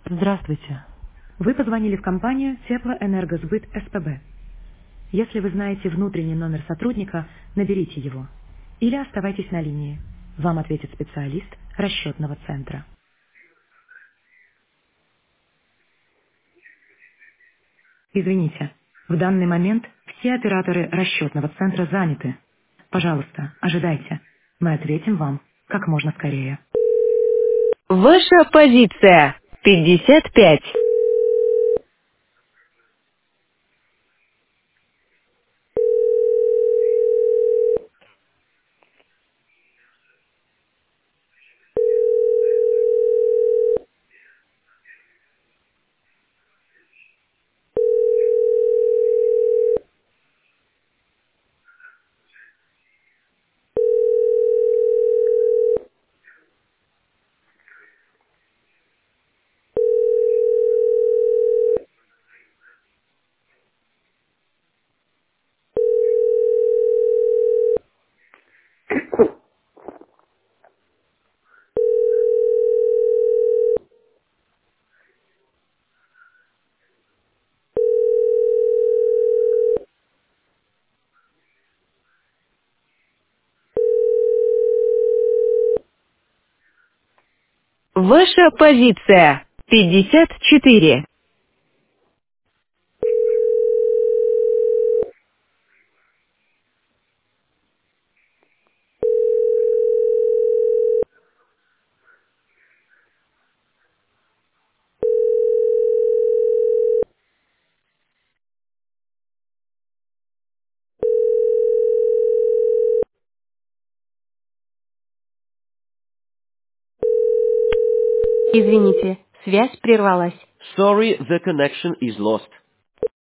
Здравствуйте. Вы позвонили в компанию Теплоэнергосбыт СПБ. Если вы знаете внутренний номер сотрудника, наберите его. Или оставайтесь на линии. Вам ответит специалист расчетного центра. Извините, в данный момент все операторы расчетного центра заняты. Пожалуйста, ожидайте. Мы ответим вам как можно скорее. Ваша позиция 55. Ваша позиция 54. Извините, связь прервалась. Sorry, the connection is lost.